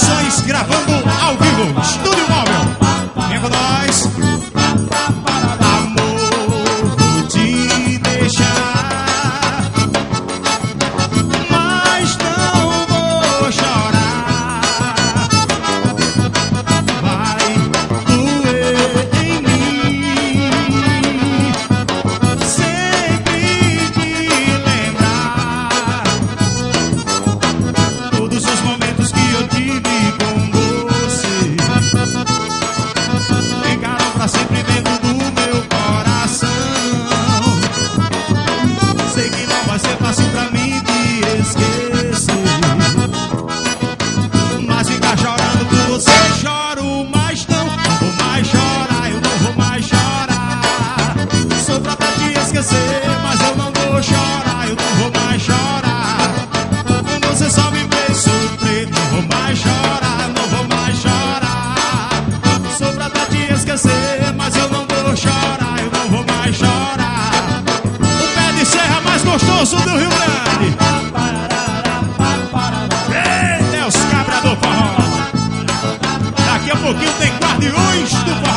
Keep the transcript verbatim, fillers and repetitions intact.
Produções gravando ao vivo, Estúdio Móvel. Vem com nós. Amor, vou te deixar, mas não vou chorar. Vai doer em mim, sempre te lembrar todos os momentos que eu tive com você. Ficaram pra sempre dentro do meu coração. Sei que não vai ser fácil pra mim te esquecer, mas ficar chorando por você choro, mas não, não vou mais chorar, eu não vou mais chorar. Sofro até te esquecer, mas eu não vou chorar, eu não vou mais chorar. Você só me fez sofrer, não vou mais chorar, não vou mais chorar. Sofro até te esquecer, mas eu não vou chorar, eu não vou mais chorar. O pé de serra mais gostoso do Rio Grande. Eita, é os cabras do forró. Daqui a pouquinho tem Guardiões do Forró.